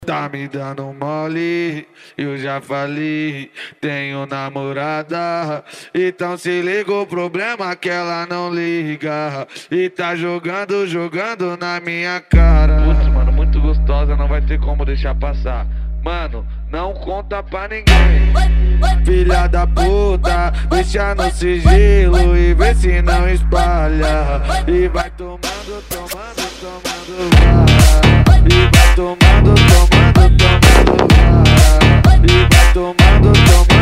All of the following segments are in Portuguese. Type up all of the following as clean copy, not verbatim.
Tá me dando mole, eu já falei, tenho namorada. Então se liga o problema que ela não liga. E tá jogando na minha cara. Putz, mano, muito gostosa, não vai ter como deixar passar. Mano, não conta pra ninguém. Filha da puta, deixa no sigilo e vê se não espalha. E vai tomando, vai. E vai tomando, vai. E vai tomando,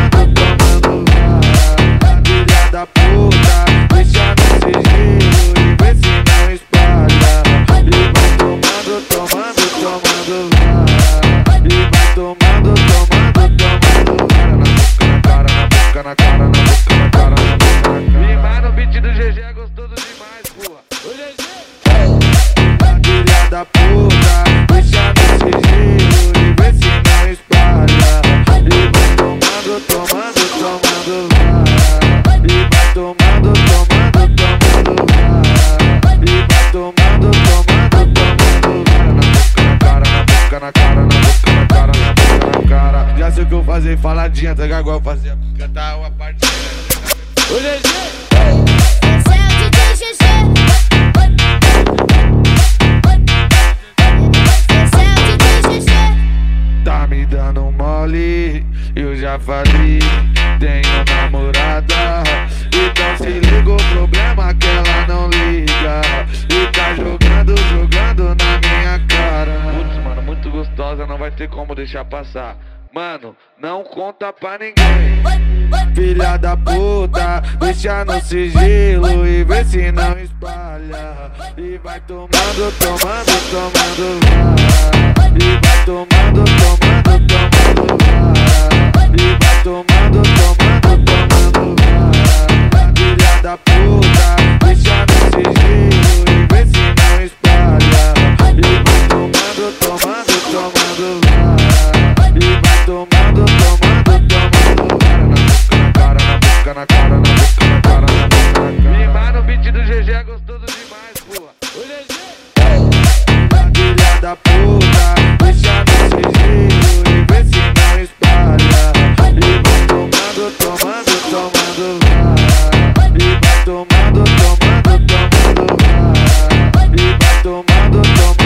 vai. Filha da puta, deixa no sigilo e vê se não espalha. E vai tomando, vai. E vai tomando, vai. Na cara, na boca, na cara. E mais no beat do GG é gostoso demais, porra. O GG! Filha da puta, deixa no sigilo e vê se não espalha. E vai tomando, vai. E vai tomando, vai. E vai tomando, vai. Na cara, na cara. Já sei o que eu fazer, faladinha, tá igual eu fazia. Cantar uma parte. O GG! Esse é o DJ GG. Esse é o DJ GG. Tá me dando mole, eu já falei, tenho namorada. Então se liga o problema que ela não liga. E tá jogando na minha cara. Putz, mano, muito gostosa, não vai ter como deixar passar. Mano, não conta pra ninguém. Filha da puta, deixa no sigilo e vê se não espalha. E vai tomando, vai. E vai tomando, vai. E vai tomando, vai. Filha da puta, deixa no sigilo e vê se não espalha. E vai tomando, vai. E vai tomando, na cara. E mais no beat do GG é gostoso demais, porra. O GG! Filha da puta, deixa no sigilo e vê se não espalha. E vai tomando, vai. E vai tomando, vai. E vai tomando,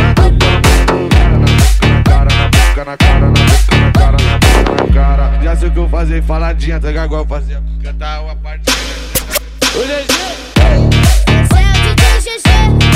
vai. Na cara, na cara. Já sei o que eu fazer, faladinha, tá igual eu fazia. Cantar uma parte. O GG! Esse é o DJ GG.